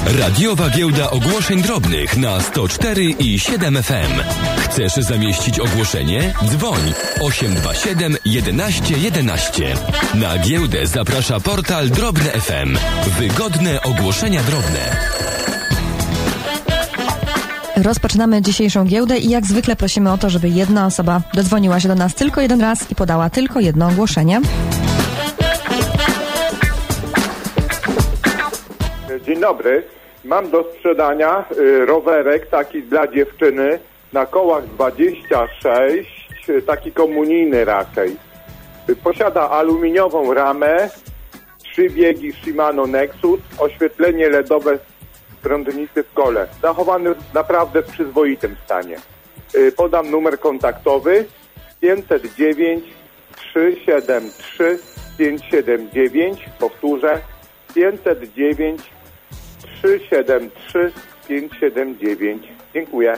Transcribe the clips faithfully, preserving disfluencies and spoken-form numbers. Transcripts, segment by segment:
Radiowa Giełda Ogłoszeń Drobnych na sto cztery i siedem F M. Chcesz zamieścić ogłoszenie? Dzwoń osiem dwa siedem jedenaście jedenaście. Na giełdę zaprasza portal Drobne F M. Wygodne ogłoszenia drobne. Rozpoczynamy dzisiejszą giełdę i jak zwykle prosimy o to, żeby jedna osoba dodzwoniła się do nas tylko jeden raz i podała tylko jedno ogłoszenie. Dzień dobry. Mam do sprzedania y, rowerek taki dla dziewczyny na kołach dwadzieścia sześć, y, taki komunijny raczej. Y, posiada aluminiową ramę, trzy biegi Shimano Nexus, oświetlenie LEDowe prądnicy w kole. Zachowany naprawdę w przyzwoitym stanie. Y, podam numer kontaktowy pięćset dziewięć trzysta siedemdziesiąt trzy pięćset siedemdziesiąt dziewięć. Powtórzę pięćset dziewięć trzysta siedemdziesiąt trzy pięćset siedemdziesiąt dziewięć. Dziękuję.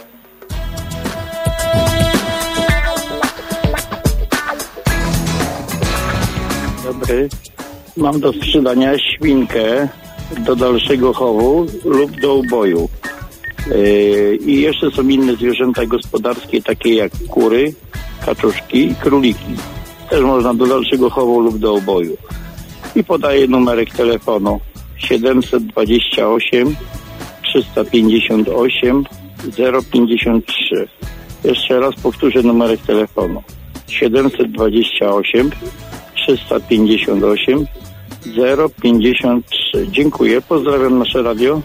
Dobry. Mam do sprzedania świnkę do dalszego chowu lub do uboju. Yy, I jeszcze są inne zwierzęta gospodarskie, takie jak kury, kaczuszki i króliki. Też można do dalszego chowu lub do uboju. I podaję numerek telefonu siedemset dwadzieścia osiem trzysta pięćdziesiąt osiem zero pięćdziesiąt trzy. Jeszcze raz powtórzę numerek telefonu siedemset dwadzieścia osiem trzysta pięćdziesiąt osiem zero pięćdziesiąt trzy. Dziękuję, pozdrawiam nasze radio.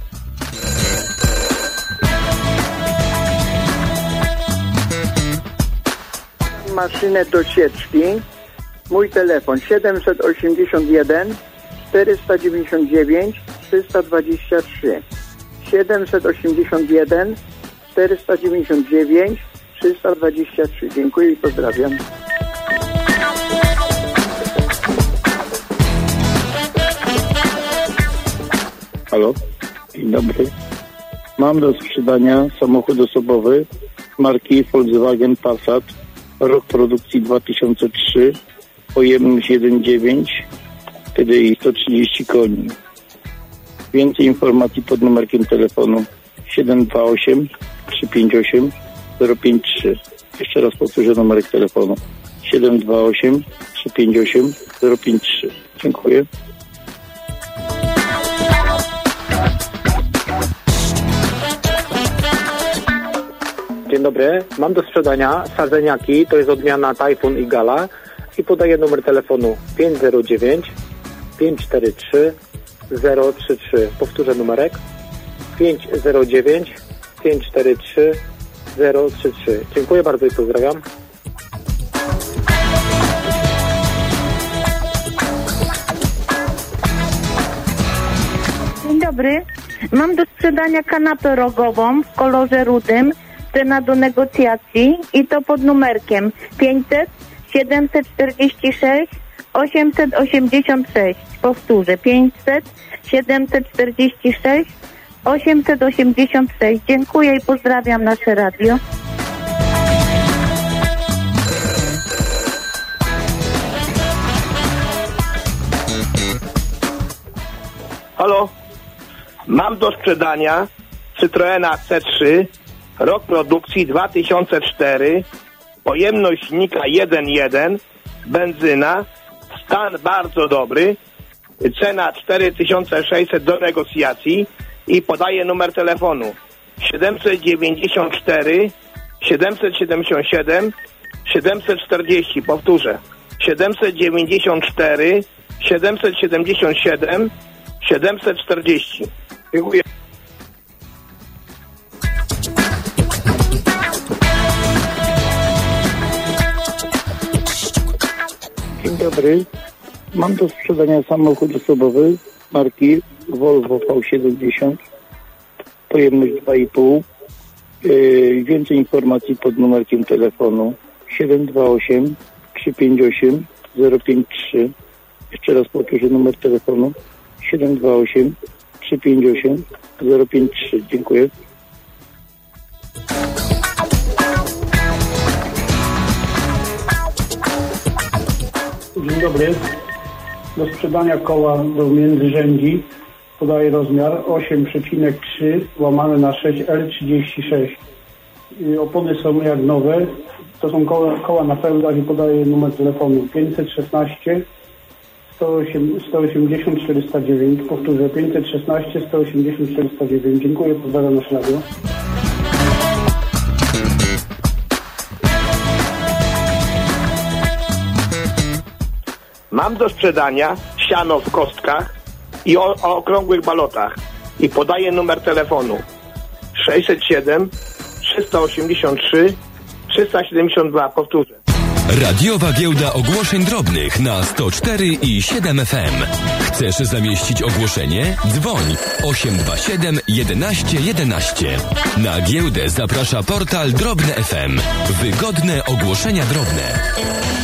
Maszynę do sieczki. Mój telefon siedemset osiemdziesiąt jeden czterysta dziewięćdziesiąt dziewięć trzysta dwadzieścia trzy. siedemset osiemdziesiąt jeden czterysta dziewięćdziesiąt dziewięć trzysta dwadzieścia trzy. Dziękuję i pozdrawiam. Halo, dzień dobry. Mam do sprzedania samochód osobowy marki Volkswagen Passat, rok produkcji dwa tysiące trzy, pojemność jeden przecinek dziewięć, T D I sto trzydzieści koni. Więcej informacji pod numerkiem telefonu siedem dwa osiem trzy pięć osiem zero pięć trzy. Jeszcze raz powtórzę numerek telefonu siedem dwa osiem trzy pięć osiem zero pięć trzy. Dziękuję. Dzień dobry, mam do sprzedania sadzeniaki, to jest odmiana Tajfun i Gala i podaję numer telefonu pięć zero dziewięć pięć cztery trzy zero trzy trzy. Powtórzę numerek pięć zero dziewięć pięć cztery trzy zero trzy trzy. Dziękuję bardzo i pozdrawiam. Dzień dobry, mam do sprzedania kanapę rogową w kolorze rudym. Cena do negocjacji i to pod numerkiem pięćset siedemset czterdzieści sześć osiemset osiemdziesiąt sześć. Powtórzę pięćset siedemset czterdzieści sześć osiemset osiemdziesiąt sześć. Dziękuję i pozdrawiam nasze radio. Halo, mam do sprzedania Citroena C trzy, rok produkcji dwa tysiące cztery, pojemność silnika jeden jeden, benzyna, stan bardzo dobry, cena cztery tysiące sześćset do negocjacji i podaję numer telefonu siedemset dziewięćdziesiąt cztery siedemset siedemdziesiąt siedem siedemset czterdzieści. Powtórzę siedemset dziewięćdziesiąt cztery siedemset siedemdziesiąt siedem siedemset czterdzieści. Dziękuję. Dzień dobry. Mam do sprzedania samochód osobowy marki Volvo V siedemdziesiąt, pojemność dwa i pół. Yy, więcej informacji pod numerkiem telefonu siedem dwa osiem trzy pięć osiem zero pięć trzy. Jeszcze raz powtórzę numer telefonu siedem dwa osiem trzy pięć osiem zero pięć trzy. Dziękuję. Dzień dobry. Do sprzedania koła do Międzyrzędzi podaje rozmiar osiem przecinek trzy łamane na sześć L trzydzieści sześć. Opony są jak nowe. To są koła, koła na pełdach i podaje numer telefonu pięćset szesnaście sto osiemdziesiąt czterysta dziewięć. Powtórzę, pięćset szesnaście sto osiemdziesiąt czterysta dziewięć. Dziękuję, pozdrawiam nasze radio. Mam do sprzedania siano w kostkach i o, o okrągłych balotach i podaję numer telefonu sześćset siedem trzysta osiemdziesiąt trzy trzysta siedemdziesiąt dwa. Powtórzę. Radiowa Giełda Ogłoszeń Drobnych na sto cztery i siedem F M. Chcesz zamieścić ogłoszenie? Dzwoń osiem dwa siedem jedenaście jedenaście. Na giełdę zaprasza portal Drobne F M. Wygodne ogłoszenia drobne.